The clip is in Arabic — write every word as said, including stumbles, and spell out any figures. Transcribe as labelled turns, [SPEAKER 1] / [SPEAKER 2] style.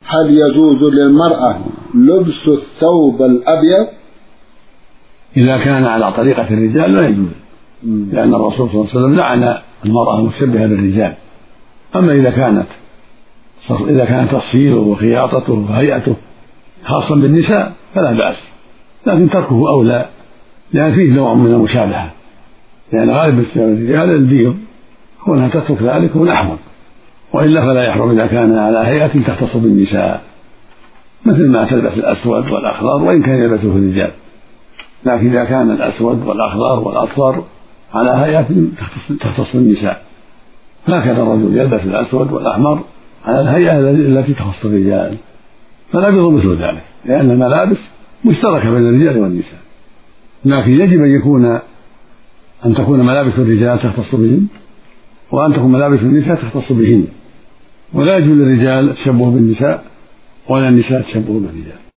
[SPEAKER 1] هل يجوز للمرأة لبس الثوب الأبيض؟
[SPEAKER 2] إذا كان على طريقة الرجال لا يجوز، لأن الرسول صلى الله عليه وسلم لعن المرأة المشبهة بالرجال. أما إذا كانت إذا كان تفصيله وخياطته وهيئته خاصا بالنساء فلا بأس، لكن تركه أولى، لأن فيه نوع من المشابهة، لأن غالب الرجال البيض كونها تترك ذلك هو الأحمر، وإلا فلا يحرم إذا كان على هيئة تختص بالنساء، مثل ما تلبس الأسود والأخضر وإن كان يلبسه الرجال، لكن إذا كان الأسود والأخضر والأصفر على هيئة تختص بالنساء، هكذا الرجل يلبس الأسود والأحمر على الهيئة التي تخص الرجال، فلا يضر مثل ذلك، لأن الملابس مشتركة بين الرجال والنساء، لكن يجب أن يكون أن تكون ملابس الرجال تختص بهم، وأن تكون ملابس النساء تختص بهن، ولا يجوز للرجال التشبه بالنساء ولا النساء التشبه بالرجال.